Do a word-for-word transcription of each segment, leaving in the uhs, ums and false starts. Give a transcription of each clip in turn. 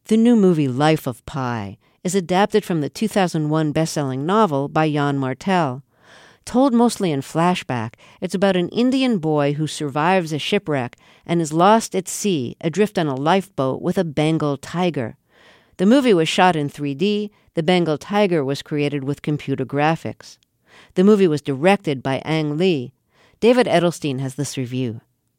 The new movie Life of Pi is adapted from the two thousand one best-selling novel by Yann Martel. Told mostly in flashback, it's about an Indian boy who survives a shipwreck and is lost at sea, adrift on a lifeboat with a Bengal tiger. The movie was shot in three D. The Bengal tiger was created with computer graphics. The movie was directed by Ang Lee. David Edelstein has this review.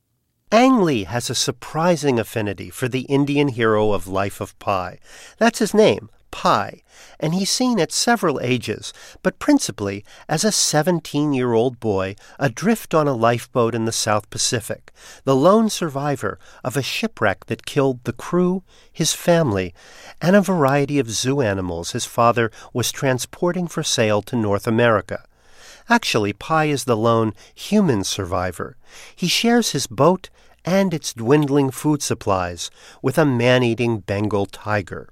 Ang Lee has a surprising affinity for the Indian hero of Life of Pi. That's his name, Pi, and he's seen at several ages, but principally as a seventeen-year-old boy adrift on a lifeboat in the South Pacific, the lone survivor of a shipwreck that killed the crew, his family, and a variety of zoo animals his father was transporting for sale to North America. Actually, Pi is the lone human survivor. He shares his boat and its dwindling food supplies with a man-eating Bengal tiger.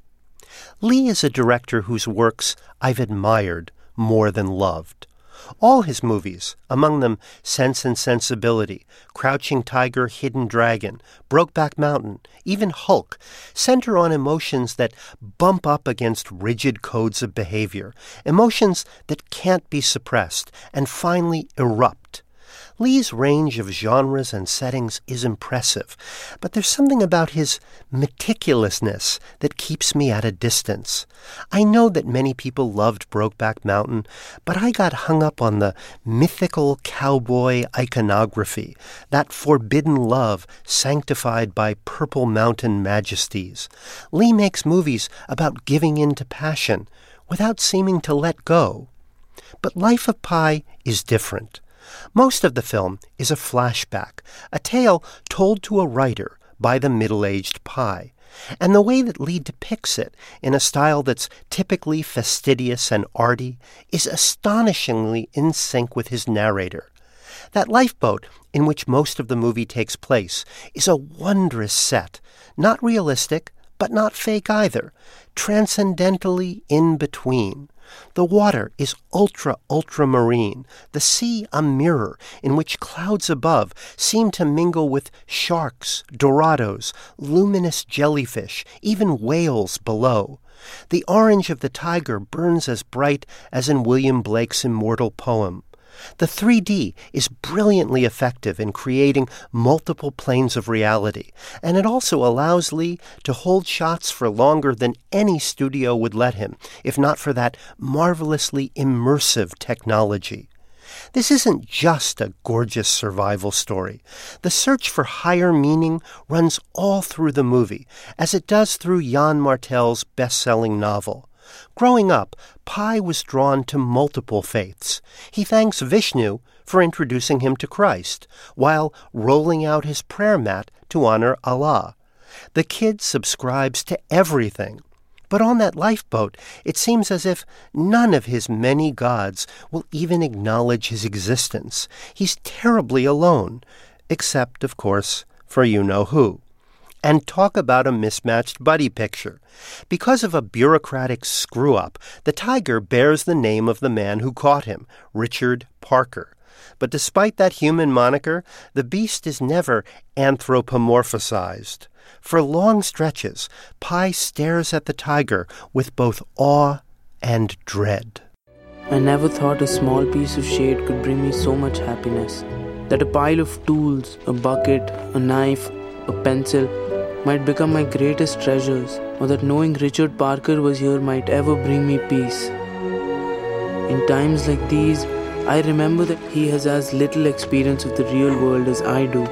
Lee is a director whose works I've admired more than loved. All his movies, among them Sense and Sensibility, Crouching Tiger, Hidden Dragon, Brokeback Mountain, even Hulk, center on emotions that bump up against rigid codes of behavior, emotions that can't be suppressed and finally erupt. Lee's range of genres and settings is impressive, but there's something about his meticulousness that keeps me at a distance. I know that many people loved Brokeback Mountain, but I got hung up on the mythical cowboy iconography, that forbidden love sanctified by Purple Mountain majesties. Lee makes movies about giving in to passion without seeming to let go. But Life of Pi is different. Most of the film is a flashback, a tale told to a writer by the middle-aged Pi, and the way that Lee depicts it in a style that's typically fastidious and arty is astonishingly in sync with his narrator. That lifeboat in which most of the movie takes place is a wondrous set, not realistic, but not fake either, transcendentally in between. The water is ultra-ultramarine, the sea a mirror in which clouds above seem to mingle with sharks, dorados, luminous jellyfish, even whales below. The orange of the tiger burns as bright as in William Blake's immortal poem. The three D is brilliantly effective in creating multiple planes of reality, and it also allows Lee to hold shots for longer than any studio would let him, if not for that marvelously immersive technology. This isn't just a gorgeous survival story. The search for higher meaning runs all through the movie, as it does through Yann Martel's best-selling novel. Growing up, Pi was drawn to multiple faiths. He thanks Vishnu for introducing him to Christ, while rolling out his prayer mat to honor Allah. The kid subscribes to everything. But on that lifeboat, it seems as if none of his many gods will even acknowledge his existence. He's terribly alone, except, of course, for you-know-who. And talk about a mismatched buddy picture. Because of a bureaucratic screw-up, the tiger bears the name of the man who caught him, Richard Parker. But despite that human moniker, the beast is never anthropomorphized. For long stretches, Pi stares at the tiger with both awe and dread. I never thought a small piece of shade could bring me so much happiness. That a pile of tools, a bucket, a knife, a pencil might become my greatest treasures, or that knowing Richard Parker was here might ever bring me peace. In times like these, I remember that he has as little experience of the real world as I do.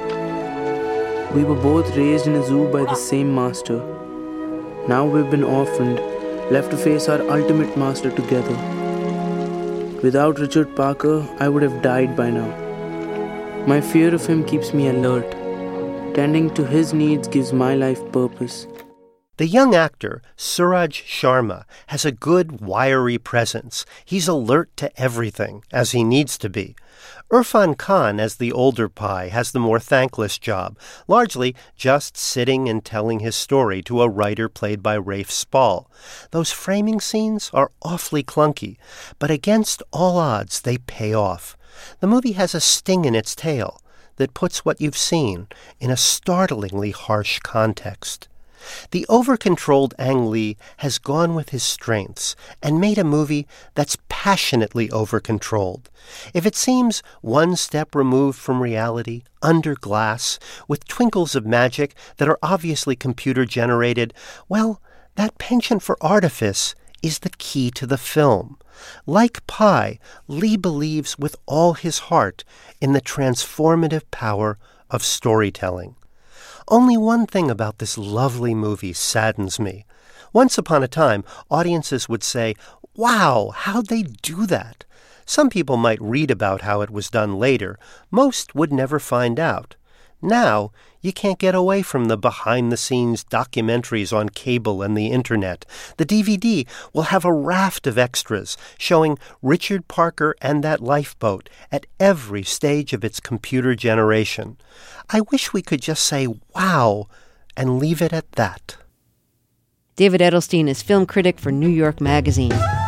We were both raised in a zoo by the same master. Now we've been orphaned, left to face our ultimate master together. Without Richard Parker, I would have died by now. My fear of him keeps me alert. Tending to his needs gives my life purpose. The young actor, Suraj Sharma, has a good, wiry presence. He's alert to everything, as he needs to be. Irfan Khan, as the older Pi, has the more thankless job, largely just sitting and telling his story to a writer played by Rafe Spall. Those framing scenes are awfully clunky, but against all odds, they pay off. The movie has a sting in its tail that puts what you've seen in a startlingly harsh context. The over-controlled Ang Lee has gone with his strengths and made a movie that's passionately over-controlled. If it seems one step removed from reality, under glass, with twinkles of magic that are obviously computer-generated, well, that penchant for artifice is the key to the film. Like Pi, Lee believes with all his heart in the transformative power of storytelling. Only one thing about this lovely movie saddens me. Once upon a time, audiences would say, "Wow, how'd they do that?" Some people might read about how it was done later. Most would never find out. Now, you can't get away from the behind-the-scenes documentaries on cable and the internet. The D V D will have a raft of extras showing Richard Parker and that lifeboat at every stage of its computer generation. I wish we could just say, wow, and leave it at that. David Edelstein is film critic for New York Magazine.